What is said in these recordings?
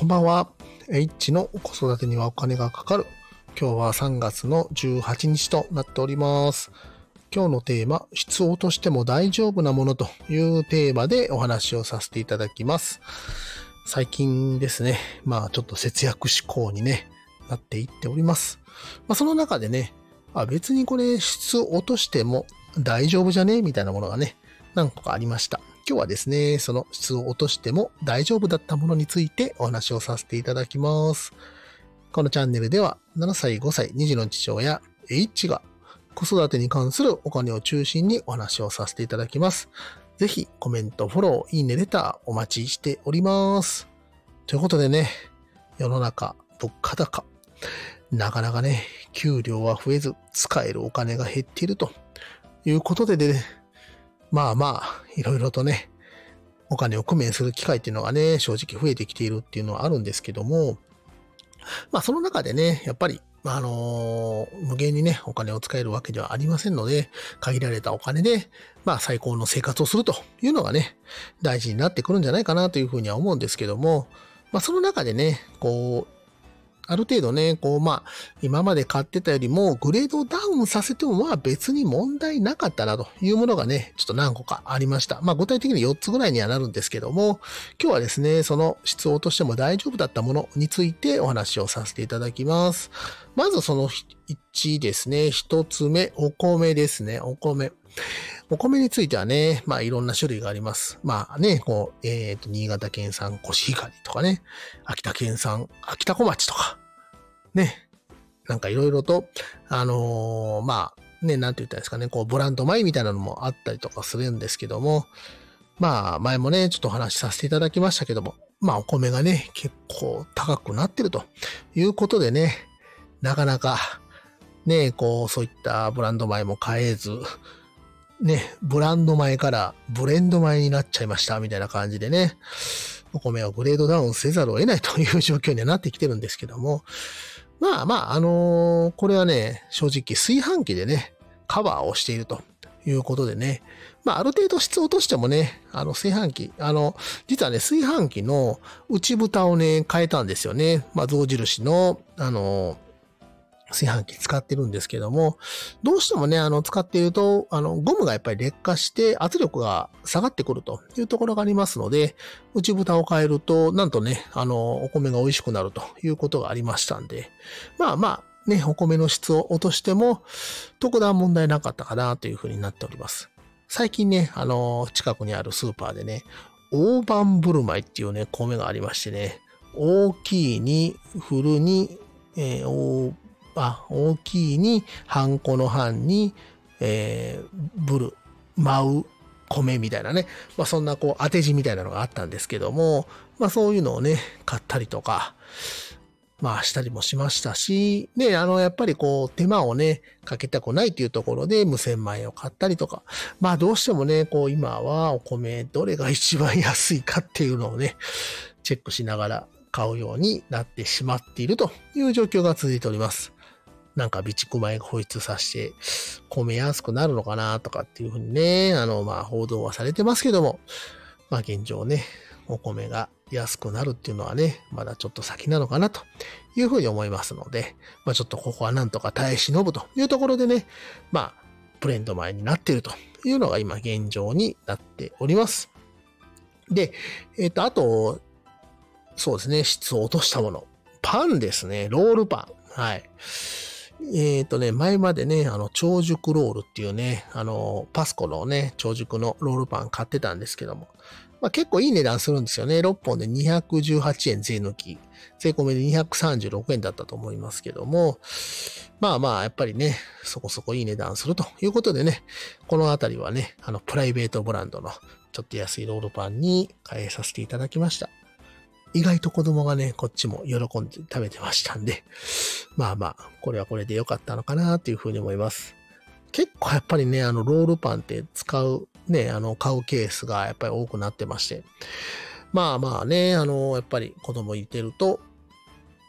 こんばんは。H の子育てにはお金がかかる。今日は3月の18日となっております。今日のテーマ、質を落としても大丈夫なものというテーマでお話をさせていただきます。最近ですね、ちょっと節約志向になっていっております。その中でね、別にこれ質を落としても大丈夫じゃねみたいなものが何個かありました。今日はですね、その質を落としても大丈夫だったものについてお話をさせていただきます。このチャンネルでは7歳、5歳、2児の父親、H が子育てに関するお金を中心にお話をさせていただきます。ぜひコメント、フォロー、いいね、レターお待ちしております。ということでね、世の中物価高。なかなか給料は増えず使えるお金が減っているということでいろいろとお金を工面する機会っていうのが正直増えてきているっていうのはあるんですけども、その中でやっぱり、無限にお金を使えるわけではありませんので、限られたお金で、最高の生活をするというのが大事になってくるんじゃないかなというふうには思うんですけども、その中である程度今まで買ってたよりもグレードダウンさせても別に問題なかったなというものがちょっと何個かありました。具体的に4つぐらいにはなるんですけども、今日はですね、その質を落としても大丈夫だったものについてお話をさせていただきます。まずその1ですね、1つ目、お米ですね、お米。お米についてはいろんな種類があります。新潟県産コシヒカリとか秋田県産秋田小町とか、いろいろと、なんて言ったらいいですかね、ブランド米みたいなのもあったりとかするんですけども、前もちょっとお話しさせていただきましたけども、お米が結構高くなってるということでなかなか、そういったブランド米も買えず、ブランド米からブレンド米になっちゃいましたみたいな感じでお米をグレードダウンせざるを得ないという状況にはなってきてるんですけども、これは正直炊飯器でカバーをしているということである程度質を落としても炊飯器、実は炊飯器の内蓋を変えたんですよね。象印の、炊飯器使ってるんですけども、どうしても使っていると、ゴムがやっぱり劣化して圧力が下がってくるというところがありますので、内蓋を変えると、なんとお米が美味しくなるということがありましたんで、お米の質を落としても、特段問題なかったかなというふうになっております。最近近くにあるスーパーで大判振る舞いっていう米がありまして大きいに、フルに、大きいに、半個の半に、舞う米みたいなそんな当て字みたいなのがあったんですけども、そういうのを買ったりとか、したりもしましたし、やっぱり手間をかけたくないっていうところで無洗米を買ったりとか、どうしても今はお米どれが一番安いかっていうのをチェックしながら買うようになってしまっているという状況が続いております。備蓄米が放出させて、米安くなるのかなとかっていうふうに報道はされてますけども、現状お米が安くなるっていうのはまだちょっと先なのかなというふうに思いますので、ちょっとここはなんとか耐え忍ぶというところでブレンド米になっているというのが今現状になっております。で、あと、そうですね、質を落としたもの。パンですね、ロールパン。はい。前まで超熟ロールっていうパスコの超熟のロールパン買ってたんですけども、結構いい値段するんですよね。6本で218円税抜き。税込みで236円だったと思いますけども、やっぱりそこそこいい値段するということでこのあたりはプライベートブランドのちょっと安いロールパンに変えさせていただきました。意外と子供がこっちも喜んで食べてましたんで、これはこれで良かったのかなというふうに思います。結構やっぱりロールパンって使う、買うケースがやっぱり多くなってまして。やっぱり子供いてると、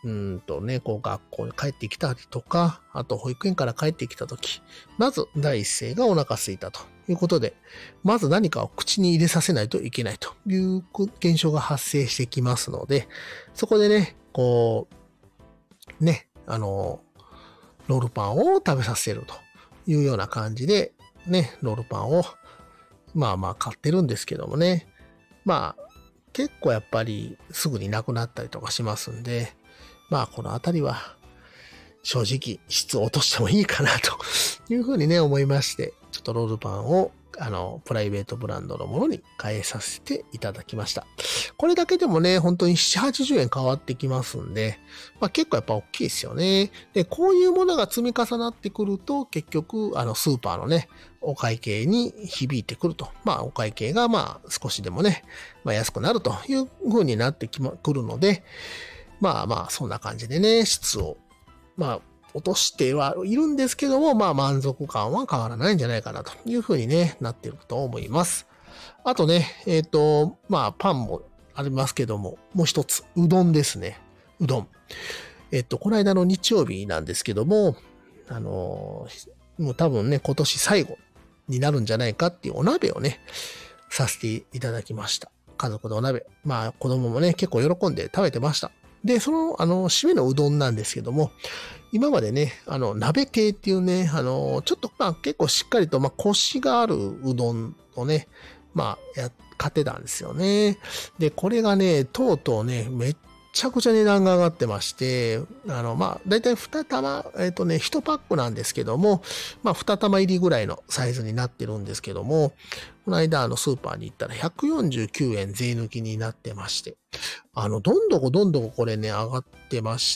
こう学校に帰ってきたりとか、あと保育園から帰ってきたとき、まず第一声がお腹空いたということで、まず何かを口に入れさせないといけないという現象が発生してきますので、そこでね、こう、ね、ロールパンを食べさせるというような感じで、ね、ロールパンを、買ってるんですけどもね。結構やっぱりすぐになくなったりとかしますんで、このあたりは正直質を落としてもいいかなというふうにね、思いまして、ちょっとロールパンをプライベートブランドのものに変えさせていただきました。これだけでもね、本当に7、80円変わってきますんで、結構やっぱ大きいですよね。で、こういうものが積み重なってくると、結局、スーパーのね、お会計に響いてくると。お会計が少しでもね、安くなるという風になってくるので、そんな感じでね、質を、落としてはいるんですけども、満足感は変わらないんじゃないかなという風にね、なっていると思います。あとね、パンもありますけども、もう一つ、うどんですね。うどん。この間の日曜日なんですけども、もう多分ね、今年最後になるんじゃないかっていうお鍋をね、させていただきました。家族でお鍋。子供もね、結構喜んで食べてました。で、その、締めのうどんなんですけども、今までね、鍋系っていうね、ちょっと結構しっかりと、コシがあるうどんをね、買ってたんですよね。で、これがね、とうとうね、めっちゃくちゃ値段が上がってまして、だいたい2玉、1パックなんですけども、2玉入りぐらいのサイズになってるんですけども、この間、スーパーに行ったら149円税抜きになってまして、どんどここれね、上がってまして、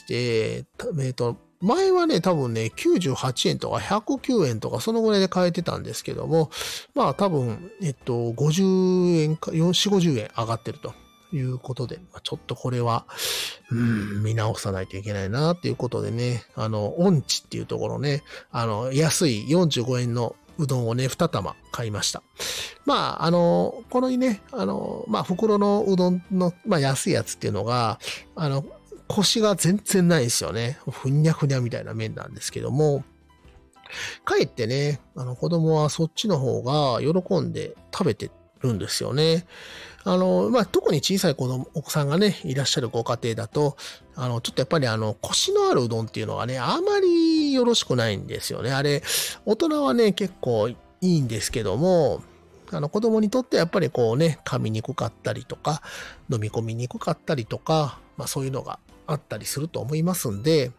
前はね、多分ね、98円とか109円とかそのぐらいで買えてたんですけども、多分、50円か、40、50円上がってるということで、ちょっとこれは、見直さないといけないなっていうことでね、音痴っていうところね、安い45円のうどんをね、2玉買いました。このね、袋のうどんの、安いやつっていうのが、コシが全然ないですよね。ふにゃふにゃみたいな麺なんですけども、かえってね、子供はそっちの方が喜んで食べてるんですよね。特に小さいお子さんがね、いらっしゃるご家庭だと、ちょっとやっぱりコシのあるうどんっていうのはね、あまりよろしくないんですよね。あれ、大人はね、結構いいんですけども、子供にとってやっぱりこうね、噛みにくかったりとか、飲み込みにくかったりとか、そういうのがあったりすると思いますんで、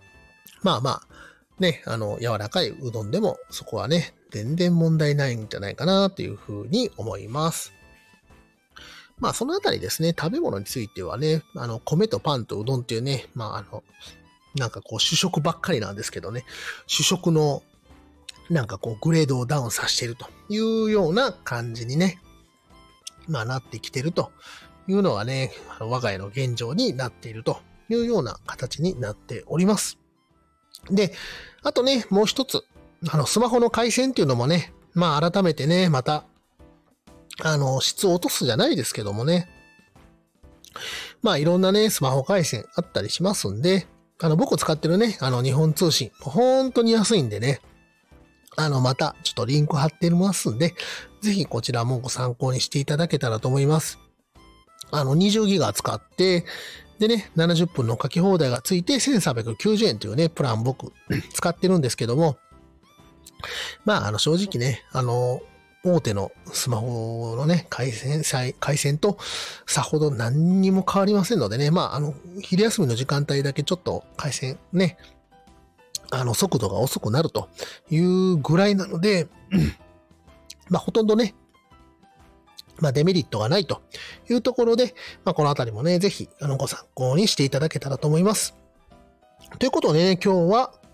ね、柔らかいうどんでもそこはね、全然問題ないんじゃないかなというふうに思います。そのあたりですね、食べ物についてはね、米とパンとうどんっていうね、主食ばっかりなんですけどね、主食のグレードをダウンさせているというような感じにね、なってきてるというのがね、我が家の現状になっているというような形になっております。で、あとね、もう一つ、スマホの回線っていうのもね、改めてね、また、質を落とすじゃないですけどもね、いろんなね、スマホ回線あったりしますんで、僕使ってるね、日本通信、本当に安いんでね、また、ちょっとリンク貼ってますんで、ぜひこちらもご参考にしていただけたらと思います。20ギガ使って、でね、70分の書き放題がついて1390円というね、プラン僕使ってるんですけども、正直ね、大手のスマホのね、回線とさほど何にも変わりませんのでね、昼休みの時間帯だけちょっと回線ね、速度が遅くなるというぐらいなので、ほとんどね、デメリットがないというところで、このあたりもね、ぜひ、ご参考にしていただけたらと思います。ということでね、今日は、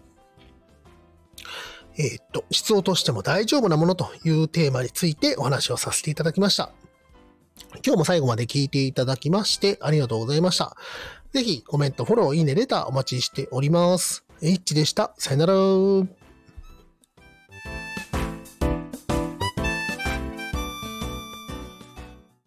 質を落としても大丈夫なものというテーマについてお話をさせていただきました。今日も最後まで聞いていただきましてありがとうございました。ぜひコメント、フォロー、いいね、レターお待ちしております。H でした。さよなら。